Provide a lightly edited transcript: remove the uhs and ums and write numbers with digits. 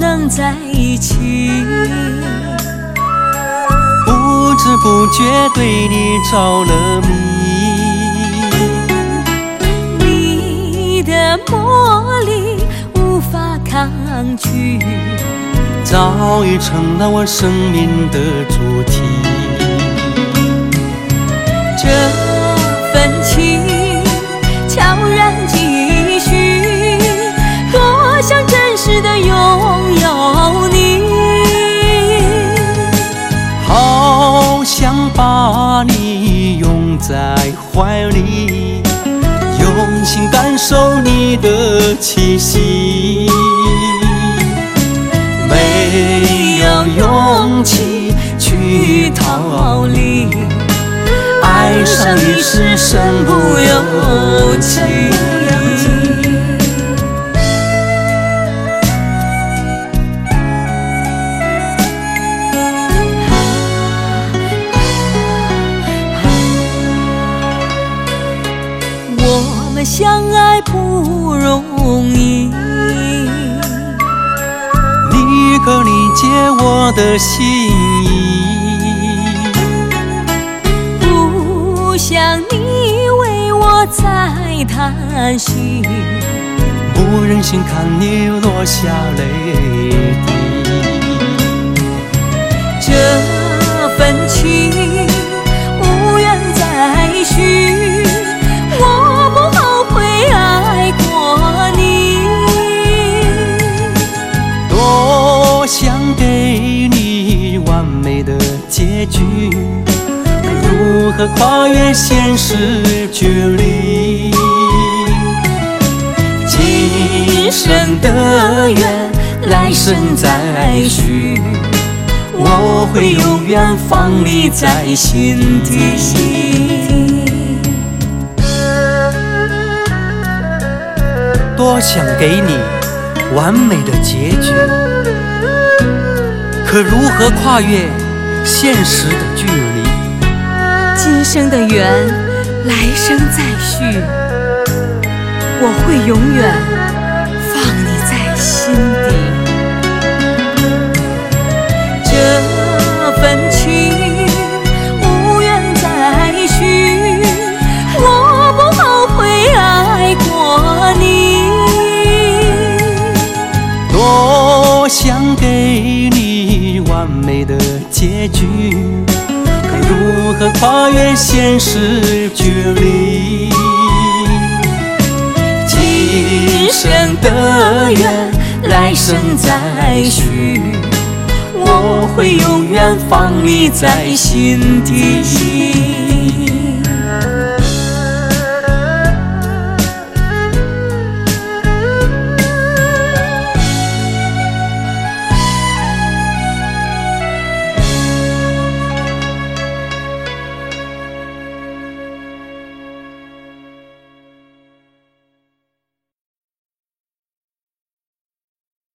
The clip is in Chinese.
能在一起。 不知不觉对你着了迷， 你的魔力无法抗拒， 早已成了我生命的主题。 这份情悄然继续，多想真实的拥有你， 好想把你拥在怀里，用心感受你的气息。没有勇气去逃离，爱上你是身不由己。 我们相爱不容易， 你可理解我的心意， 不想你为我再叹息， 不忍心看你落下泪滴。 这份情无缘再续，我不后悔爱过你， 多想给你完美的结局，如何跨越现实距离？今生的缘，来生再续，我会永远放你在心底。多想给你完美的结局，可如何跨越现实的距离？ 今生的缘，来生再续，我会永远放你在心底。这份情无缘再续，我不后悔爱过你， 多想给你完美的结局，可如何跨越现实距离？今生的缘，来生再续，我会永远放你在心底。